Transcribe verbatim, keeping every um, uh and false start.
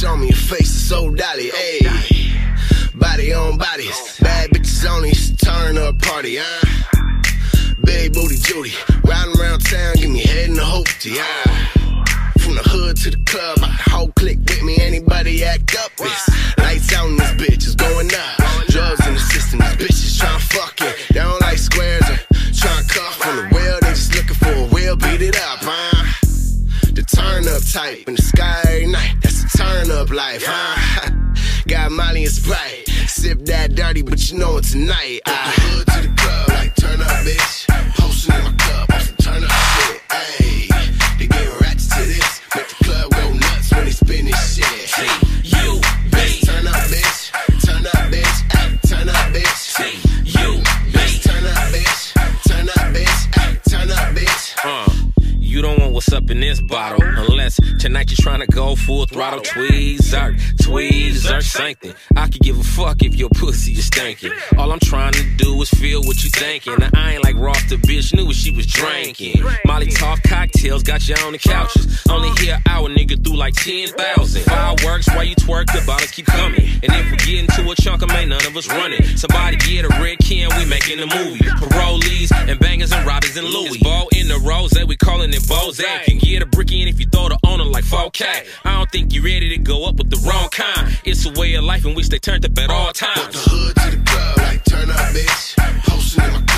show me your face is so dolly, ayy. Body on bodies, bad bitches only, it's a turn up party, huh? Big booty Judy, riding around town, give me head in the hoopty, huh? From the hood to the club, my whole clique with me, anybody act up, it's lights out in this bitch, it's going up. Drugs in the system, these bitches tryna fuck it. They don't like squares or tryna cuff from the wheel, they just looking for a wheel, beat it up, huh? The turn up type in the sky every night, that's the turn up life, huh? Got Molly and Sprite, sip that dirty, but you know it tonight. I hood to the club, like turn up, bitch. Posting in my cup, on some turn up shit, ayy. They getting ratchet to this, make the club go nuts when they spin this shit. See you, bitch. Turn up, bitch. Turn up, bitch. Ay, turn up, bitch. See you, bitch. Turn up, bitch. Turn up, bitch. Ay, turn up, bitch. Uh. You don't want what's up in this bottle unless tonight you're trying to go full throttle. Tweezer, tweezer, something. I could give a fuck if your pussy is stinking. All I'm trying to do is feel what you thinking. Now, I ain't like Ross, the bitch knew what she was drinking. Molly talk cocktails, got you on the couches. Only hear our nigga through like ten thousand. Fireworks while you twerk, the bottles keep coming. And if we get into a chunk, ain't none of us running. Somebody get a red can, we making a movie. Parolees and bangers and robbers and Louis. Ball in the rose, we calling it Bose. Can get a brick in if you throw the owner like four K. I don't think you ready to go up with the wrong kind. It's a way of life in which they turned up at all times. Put the hood to the club, like turn up, bitch. Posting in my